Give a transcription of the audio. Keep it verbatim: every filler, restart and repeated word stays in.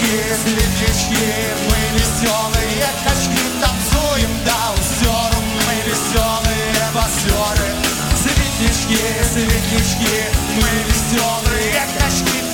Светлячки, светлячки, мы веселые качки, танцуем до узора, мы веселые боксеры. Светлячки, светлячки, мы веселые качки.